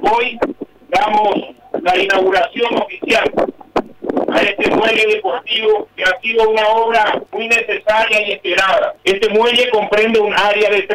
Hoy damos la inauguración oficial a este muelle deportivo que ha sido una obra muy necesaria y esperada. Este muelle comprende un área de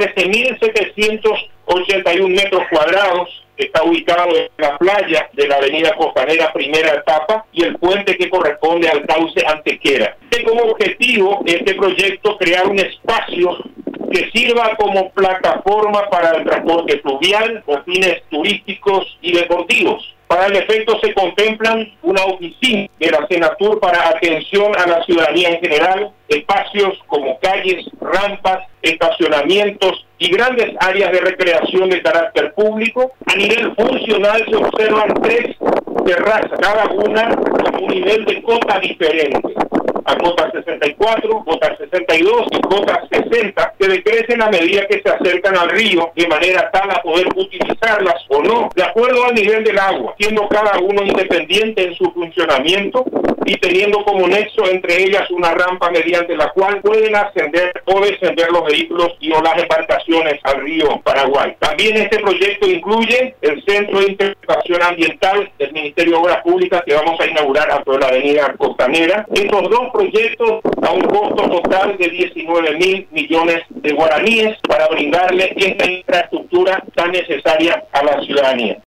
13.781 metros cuadrados. Está ubicado en la playa de la avenida Costanera Primera Etapa y el puente que corresponde al cauce Antequera. Tiene como objetivo este proyecto crear un espacio que sirva como plataforma para el transporte fluvial con fines turísticos y deportivos. Para el efecto se contemplan una oficina de la Senatur para atención a la ciudadanía en general, espacios como calles, rampas, estacionamientos y grandes áreas de recreación de carácter público. A nivel funcional se observan 3 terrazas, cada una con un nivel de cota diferente. A cota 64, cota 62 y cota 60, que decrecen a medida que se acercan al río, de manera tal a poder utilizarlas o no, de acuerdo al nivel del agua, siendo cada uno independiente en su funcionamiento y teniendo como nexo entre ellas una rampa mediante la cual pueden ascender o descender los vehículos y o las embarcaciones al río Paraguay. También este proyecto incluye el Centro de Interpretación Ambiental del Ministerio de Obras Públicas que vamos a inaugurar a toda la avenida Costanera. Estos 2 proyectos a un costo total de 19.000 millones de guaraníes para brindarle esta infraestructura tan necesaria a la ciudadanía.